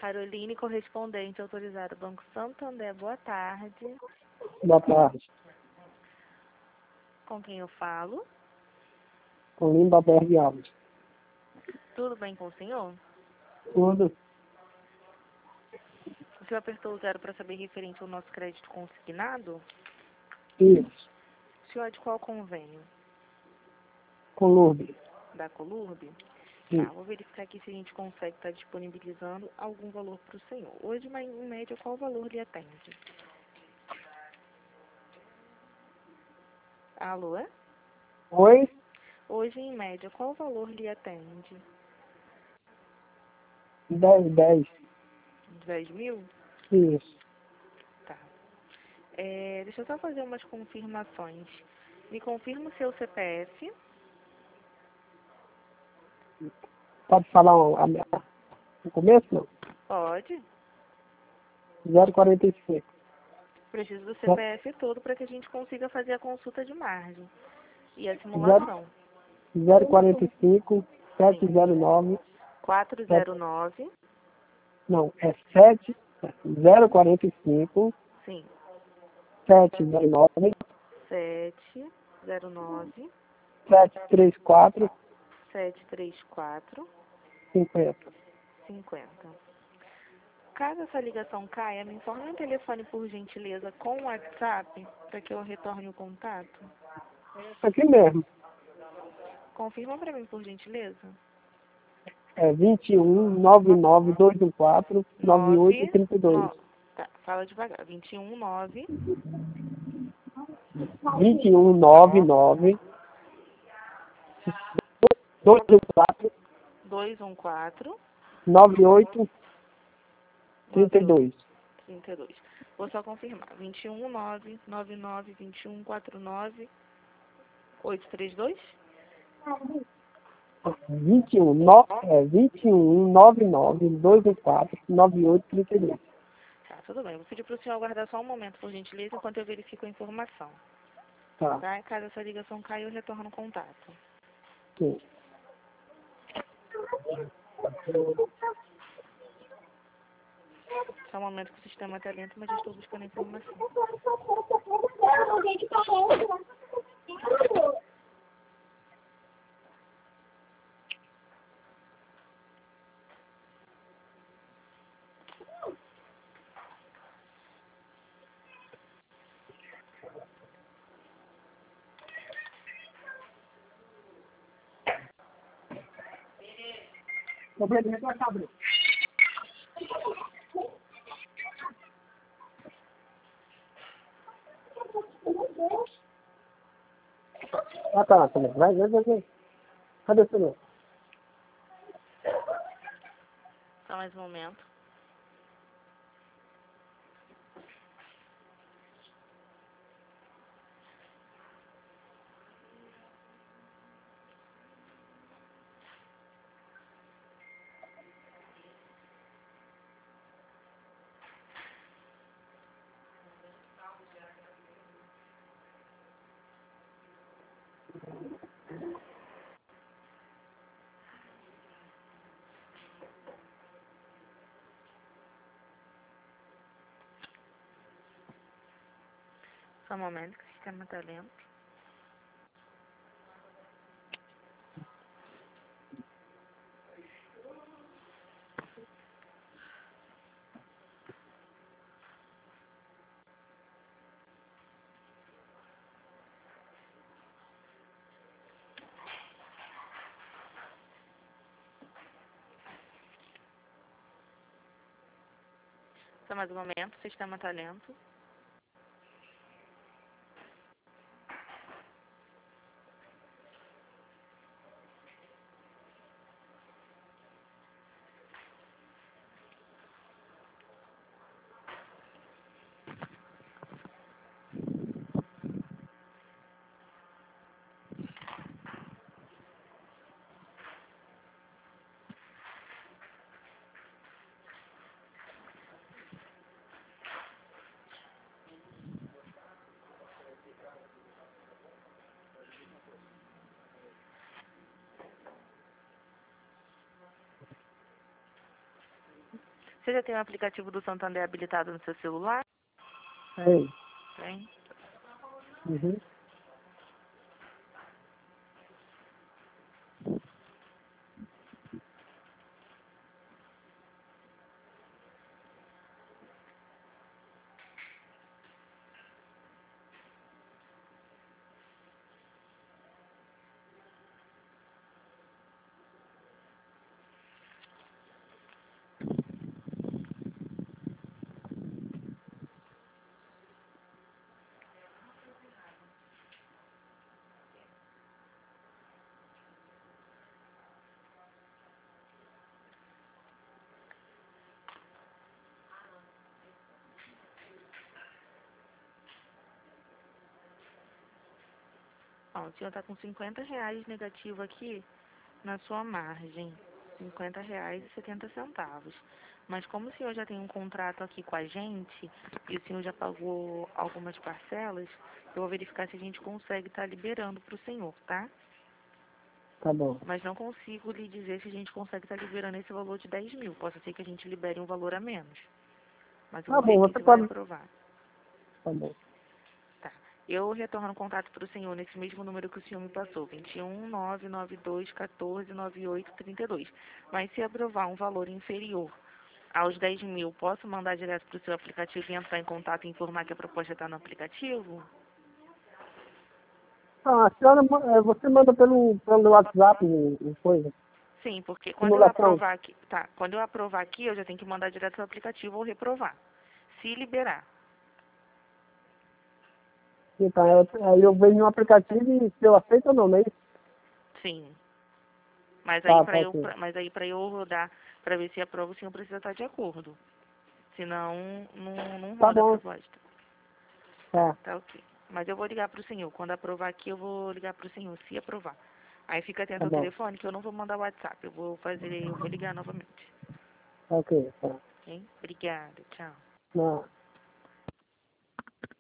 Caroline, correspondente autorizada Banco Santander, boa tarde. Boa tarde. Com quem eu falo? Com Lindaberg Alves. Tudo bem com o senhor? Tudo. O senhor apertou o 0 para saber referente ao nosso crédito consignado? Isso. O senhor é de qual convênio? Colurbe. Da Colurbe? Sim. Tá, vou verificar aqui se a gente consegue estar disponibilizando algum valor para o senhor. Hoje, em média, qual valor lhe atende? Alô, é? Oi? Hoje, em média, qual valor lhe atende? 10. 10 mil? Isso. Tá. Deixa eu só fazer umas confirmações. Me confirma o seu CPF. Pode falar no começo, não? Pode. 045. Preciso do CPF todo para que a gente consiga fazer a consulta de margem e a simulação. 045 709. 409. Não, é 045 Sim. 709 709 734 734 50. 50. Caso essa ligação caia, me informe o telefone por gentileza com o WhatsApp para que eu retorne o contato. Aqui mesmo. Confirma para mim por gentileza. É 21 99 214 9832. Tá, fala devagar. 219 21 99 214 214 9832. 32. Vou só confirmar. 21 999 21 49 832? 21 99 214 9832. Tá, tudo bem. Vou pedir para o senhor aguardar só um momento, por gentileza, enquanto eu verifico a informação. Tá. Tá? Caso essa ligação caia, eu retorno o contato. Sim. Só um momento que o sistema está lento, mas eu estou buscando a informação. Ah, tá. Vai. Cadê o senhor? Só mais um momento. Só um momento que o sistema está lento. Só mais um momento, o sistema está lento. Você já tem o aplicativo do Santander habilitado no seu celular? Tem. Tem. Uhum. Ó, o senhor está com R$ 50 negativo aqui na sua margem. R$ 50,70. Mas como o senhor já tem um contrato aqui com a gente e o senhor já pagou algumas parcelas, eu vou verificar se a gente consegue estar liberando para o senhor, tá? Tá bom. Mas não consigo lhe dizer se a gente consegue estar liberando esse valor de 10 mil. Pode ser que a gente libere um valor a menos. Mas eu Tá vou ver bom, aqui você se vai pode... aprovar. Tá bom. Tá. Eu retorno o contato para o senhor nesse mesmo número que o senhor me passou, 21 992 14 98 32. Mas se aprovar um valor inferior aos 10 mil, posso mandar direto para o seu aplicativo e entrar em contato e informar que a proposta está no aplicativo? Ah, a senhora, você manda pelo WhatsApp coisa, Sim, porque quando eu simulação. aprovar aqui, tá, quando eu aprovar aqui, eu já tenho que mandar direto para o aplicativo ou reprovar. Se liberar. Então, aí eu vejo no aplicativo e se eu aceito ou não, não é isso? Sim. Mas aí Tá, para tá eu, ok. mas aí para eu rodar, para ver se aprova, o senhor precisa estar de acordo. Senão, não Tá roda a bom, proposta. Tá, tá, tá ok. Mas eu vou ligar pro senhor. Quando aprovar aqui, eu vou ligar pro senhor, se aprovar. Aí fica atento tá ao bom. telefone que eu não vou mandar WhatsApp. Eu vou ligar novamente. Tá ok, tá. Ok? Obrigada, tchau. Não.